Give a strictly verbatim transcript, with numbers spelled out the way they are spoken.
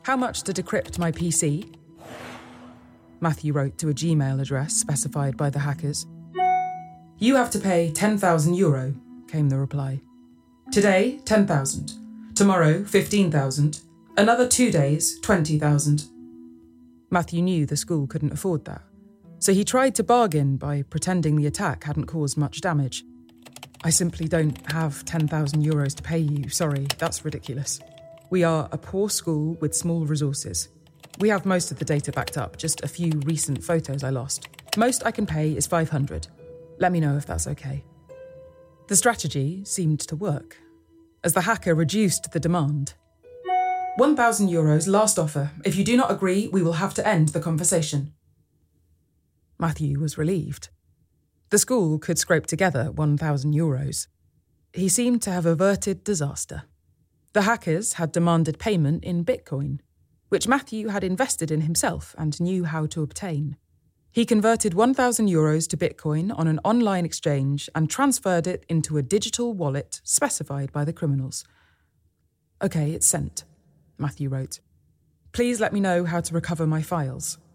How much to decrypt my P C? Matthew wrote to a Gmail address specified by the hackers. You have to pay ten thousand euro, came the reply. Today, ten thousand. Tomorrow, fifteen thousand. Another two days, twenty thousand. Matthew knew the school couldn't afford that, so he tried to bargain by pretending the attack hadn't caused much damage. I simply don't have ten thousand euros to pay you, sorry, that's ridiculous. We are a poor school with small resources. We have most of the data backed up, just a few recent photos I lost. Most I can pay is five hundred. Let me know if that's okay. The strategy seemed to work, as the hacker reduced the demand. one thousand euros last offer. If you do not agree, we will have to end the conversation. Matthew was relieved. The school could scrape together one thousand euros. He seemed to have averted disaster. The hackers had demanded payment in Bitcoin, which Matthew had invested in himself and knew how to obtain. He converted one thousand euros to Bitcoin on an online exchange and transferred it into a digital wallet specified by the criminals. Okay, it's sent, Matthew wrote. Please let me know how to recover my files.